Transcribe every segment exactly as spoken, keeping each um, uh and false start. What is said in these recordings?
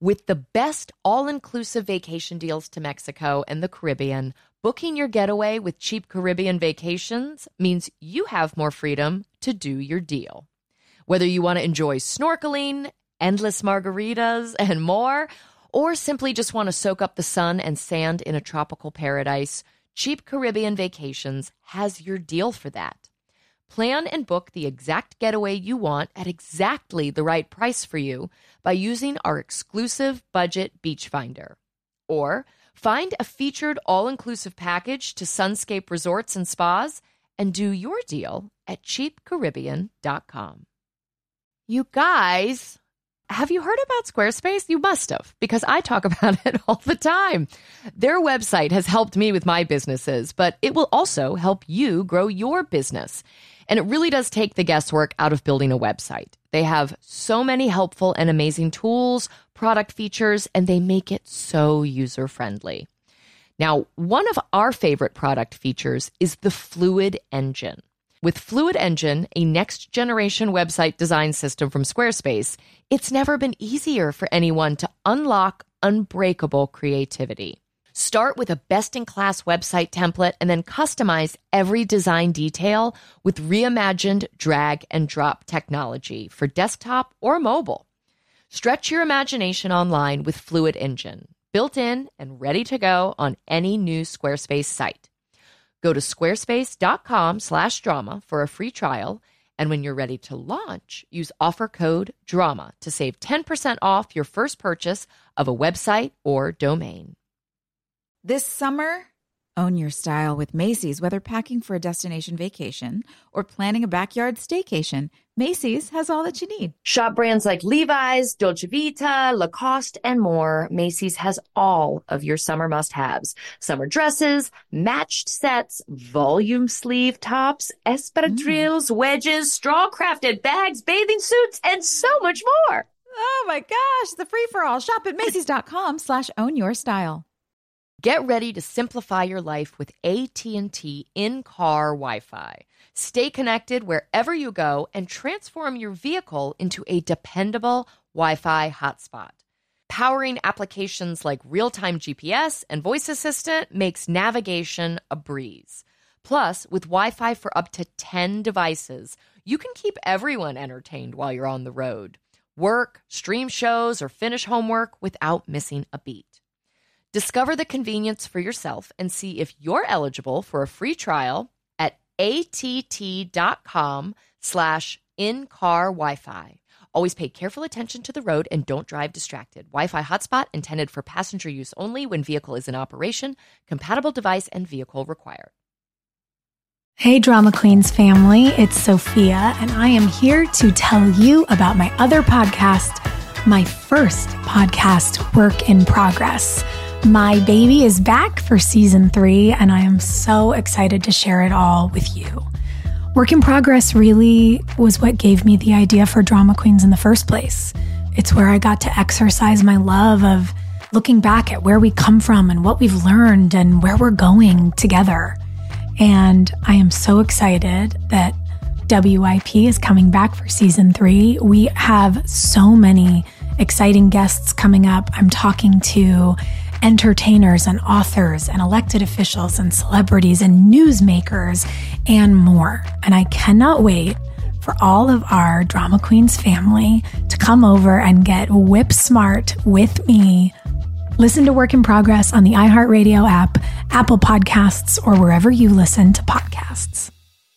With the best all-inclusive vacation deals to Mexico and the Caribbean, booking your getaway with Cheap Caribbean Vacations means you have more freedom to do your deal. Whether you want to enjoy snorkeling, endless margaritas, and more, or simply just want to soak up the sun and sand in a tropical paradise, Cheap Caribbean Vacations has your deal for that. Plan and book the exact getaway you want at exactly the right price for you by using our exclusive budget beach finder. Or find a featured all-inclusive package to Sunscape Resorts and Spas and do your deal at cheap caribbean dot com. You guys, have you heard about Squarespace? You must have, because I talk about it all the time. Their website has helped me with my businesses, but it will also help you grow your business. And it really does take the guesswork out of building a website. They have so many helpful and amazing tools, product features, and they make it so user-friendly. Now, one of our favorite product features is the Fluid Engine. With Fluid Engine, a next-generation website design system from Squarespace, it's never been easier for anyone to unlock unbreakable creativity. Start with a best-in-class website template and then customize every design detail with reimagined drag-and-drop technology for desktop or mobile. Stretch your imagination online with Fluid Engine, built in and ready to go on any new Squarespace site. Go to squarespace.com slash drama for a free trial, and when you're ready to launch, use offer code DRAMA to save ten percent off your first purchase of a website or domain. This summer, own your style with Macy's. Whether packing for a destination vacation or planning a backyard staycation, Macy's has all that you need. Shop brands like Levi's, Dolce Vita, Lacoste, and more. Macy's has all of your summer must-haves. Summer dresses, matched sets, volume sleeve tops, espadrilles, mm. wedges, straw-crafted bags, bathing suits, and so much more. Oh my gosh, the free-for-all. Shop at Macy's.com slash own your style. Get ready to simplify your life with A T and T in-car Wi-Fi. Stay connected wherever you go and transform your vehicle into a dependable Wi-Fi hotspot. Powering applications like real-time G P S and voice assistant makes navigation a breeze. Plus, with Wi-Fi for up to ten devices, you can keep everyone entertained while you're on the road. Work, stream shows, or finish homework without missing a beat. Discover the convenience for yourself and see if you're eligible for a free trial at att.com slash in-car Wi-Fi. Always pay careful attention to the road and don't drive distracted. Wi-Fi hotspot intended for passenger use only when vehicle is in operation. Compatible device and vehicle required. Hey, Drama Queens family, it's Sophia, and I am here to tell you about my other podcast, my first podcast, Work in Progress. My baby is back for season three, and I am so excited to share it all with you. Work in Progress really was what gave me the idea for Drama Queens in the first place. It's where I got to exercise my love of looking back at where we come from and what we've learned and where we're going together. And I am so excited that W I P is coming back for season three. We have so many exciting guests coming up. I'm talking to entertainers and authors and elected officials and celebrities and newsmakers and more. And I cannot wait for all of our Drama Queens family to come over and get whip smart with me. Listen to Work in Progress on the iHeartRadio app, Apple Podcasts, or wherever you listen to podcasts.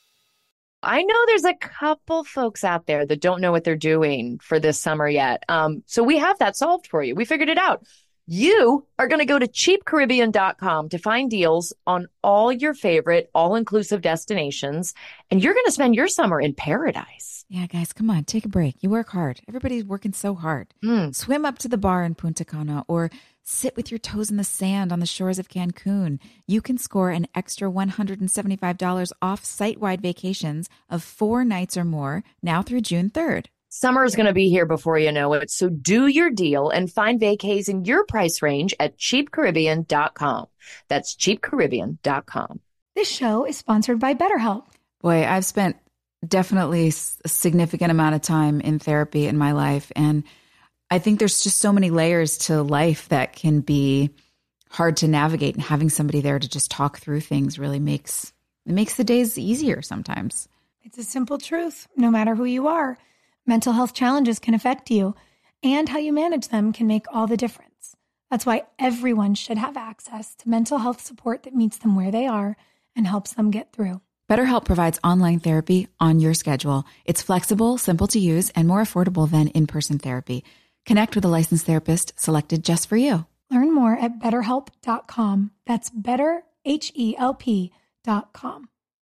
I know there's a couple folks out there that don't know what they're doing for this summer yet. Um, so we have that solved for you. We figured it out. You are going to go to cheap caribbean dot com to find deals on all your favorite all-inclusive destinations, and you're going to spend your summer in paradise. Yeah, guys, come on, take a break. You work hard. Everybody's working so hard. Mm. Swim up to the bar in Punta Cana or sit with your toes in the sand on the shores of Cancun. You can score an extra one hundred seventy-five dollars off site-wide vacations of four nights or more now through June third. Summer is going to be here before you know it, so do your deal and find vacays in your price range at cheap caribbean dot com. That's cheap caribbean dot com. This show is sponsored by BetterHelp. Boy, I've spent definitely a significant amount of time in therapy in my life, and I think there's just so many layers to life that can be hard to navigate, and having somebody there to just talk through things really makes it makes the days easier sometimes. It's a simple truth. No matter who you are, mental health challenges can affect you, and how you manage them can make all the difference. That's why everyone should have access to mental health support that meets them where they are and helps them get through. BetterHelp provides online therapy on your schedule. It's flexible, simple to use, and more affordable than in-person therapy. Connect with a licensed therapist selected just for you. Learn more at better help dot com. That's better, H E L P dot com.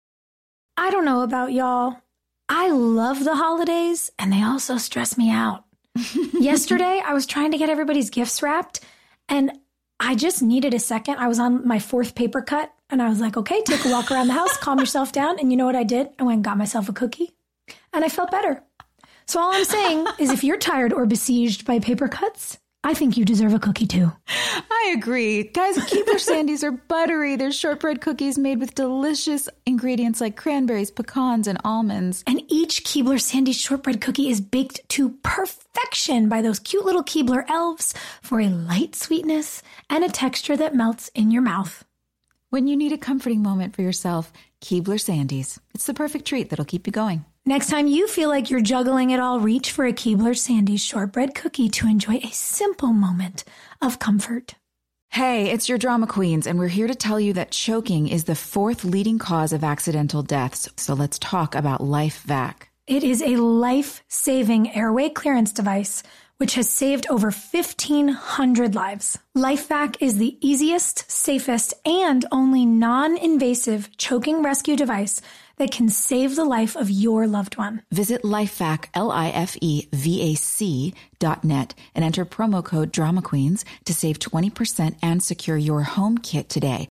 I don't know about y'all. I love the holidays, and they also stress me out. Yesterday, I was trying to get everybody's gifts wrapped, and I just needed a second. I was on my fourth paper cut, and I was like, okay, take a walk around the house, calm yourself down. And you know what I did? I went and got myself a cookie, and I felt better. So all I'm saying is, if you're tired or besieged by paper cuts, I think you deserve a cookie too. I agree. Guys, Keebler Sandies are buttery. They're shortbread cookies made with delicious ingredients like cranberries, pecans, and almonds. And each Keebler Sandies shortbread cookie is baked to perfection by those cute little Keebler elves for a light sweetness and a texture that melts in your mouth. When you need a comforting moment for yourself, Keebler Sandies. It's the perfect treat that'll keep you going. Next time you feel like you're juggling it all, reach for a Keebler Sandies shortbread cookie to enjoy a simple moment of comfort. Hey, it's your drama queens, and we're here to tell you that choking is the fourth leading cause of accidental deaths. So let's talk about LifeVac. It is a life-saving airway clearance device which has saved over fifteen hundred lives. LifeVac is the easiest, safest, and only non-invasive choking rescue device that can save the life of your loved one. Visit LifeVac, L I F E V A C dot net and enter promo code Drama Queens to save twenty percent and secure your home kit today.